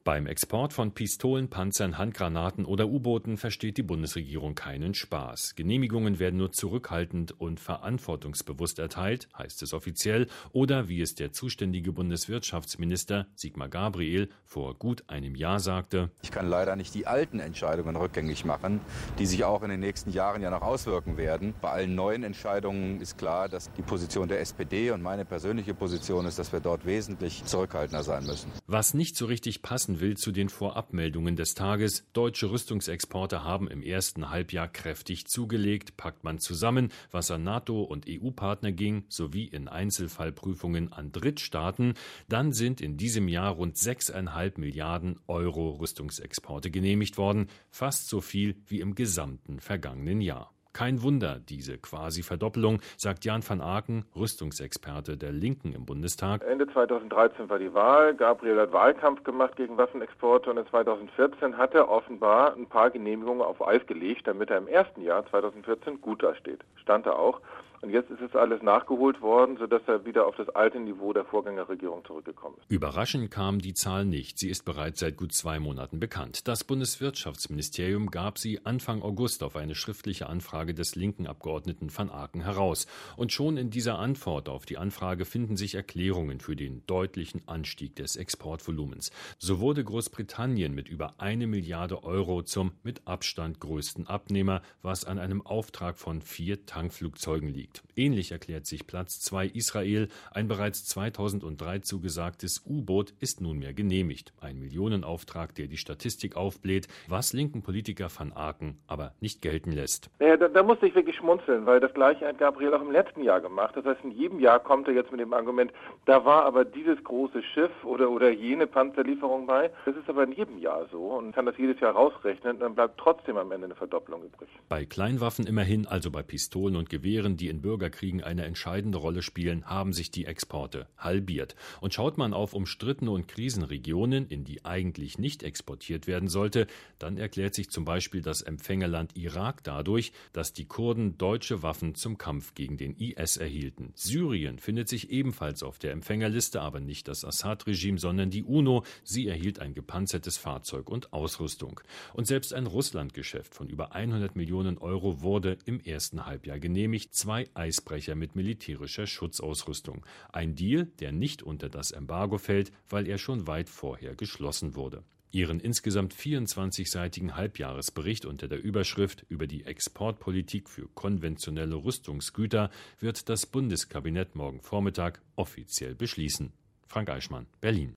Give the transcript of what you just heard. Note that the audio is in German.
Beim Export von Pistolen, Panzern, Handgranaten oder U-Booten versteht die Bundesregierung keinen Spaß. Genehmigungen werden nur zurückhaltend und verantwortungsbewusst erteilt, heißt es offiziell, oder wie es der zuständige Bundeswirtschaftsminister Sigmar Gabriel vor gut einem Jahr sagte: Ich kann leider nicht die alten Entscheidungen rückgängig machen, die sich auch in den nächsten Jahren ja noch auswirken werden. Bei allen neuen Entscheidungen ist klar, dass die Position der SPD und meine persönliche Position ist, dass wir dort wesentlich zurückhaltender sein müssen. Was nicht so richtig passen will zu den Vorabmeldungen des Tages: Deutsche Rüstungsexporte haben im ersten Halbjahr kräftig zugelegt. Packt man zusammen, was an NATO- und EU-Partner ging, sowie in Einzelfallprüfungen an Drittstaaten, dann sind in diesem Jahr rund 6,5 Milliarden Euro Rüstungsexporte genehmigt worden, fast so viel wie im gesamten vergangenen Jahr. Kein Wunder, diese Quasi-Verdoppelung, sagt Jan van Aken, Rüstungsexperte der Linken im Bundestag. Ende 2013 war die Wahl. Gabriel hat Wahlkampf gemacht gegen Waffenexporte und in 2014 hat er offenbar ein paar Genehmigungen auf Eis gelegt, damit er im ersten Jahr 2014 gut dasteht. Stand er auch. Und jetzt ist es alles nachgeholt worden, sodass er wieder auf das alte Niveau der Vorgängerregierung zurückgekommen ist. Überraschend kam die Zahl nicht. Sie ist bereits seit gut 2 Monaten bekannt. Das Bundeswirtschaftsministerium gab sie Anfang August auf eine schriftliche Anfrage des linken Abgeordneten van Aken heraus. Und schon in dieser Antwort auf die Anfrage finden sich Erklärungen für den deutlichen Anstieg des Exportvolumens. So wurde Großbritannien mit über 1 Milliarde Euro zum mit Abstand größten Abnehmer, was an einem Auftrag von 4 Tankflugzeugen liegt. Ähnlich erklärt sich Platz 2 Israel. Ein bereits 2003 zugesagtes U-Boot ist nunmehr genehmigt. Ein Millionenauftrag, der die Statistik aufbläht, was linken Politiker van Aken aber nicht gelten lässt. Naja, da musste ich wirklich schmunzeln, weil das Gleiche hat Gabriel auch im letzten Jahr gemacht. Das heißt, in jedem Jahr kommt er jetzt mit dem Argument, da war aber dieses große Schiff oder jene Panzerlieferung bei. Das ist aber in jedem Jahr so und kann das jedes Jahr rausrechnen. Dann bleibt trotzdem am Ende eine Verdopplung übrig. Bei Kleinwaffen immerhin, also bei Pistolen und Gewehren, die in Bürgerkriegen eine entscheidende Rolle spielen, haben sich die Exporte halbiert. Und schaut man auf umstrittene und Krisenregionen, in die eigentlich nicht exportiert werden sollte, dann erklärt sich zum Beispiel das Empfängerland Irak dadurch, dass die Kurden deutsche Waffen zum Kampf gegen den IS erhielten. Syrien findet sich ebenfalls auf der Empfängerliste, aber nicht das Assad-Regime, sondern die UNO. Sie erhielt ein gepanzertes Fahrzeug und Ausrüstung. Und selbst ein Russlandgeschäft von über 100 Millionen Euro wurde im ersten Halbjahr genehmigt. 2 Eisbrecher mit militärischer Schutzausrüstung. Ein Deal, der nicht unter das Embargo fällt, weil er schon weit vorher geschlossen wurde. Ihren insgesamt 24-seitigen Halbjahresbericht unter der Überschrift über die Exportpolitik für konventionelle Rüstungsgüter wird das Bundeskabinett morgen Vormittag offiziell beschließen. Frank Eichmann, Berlin.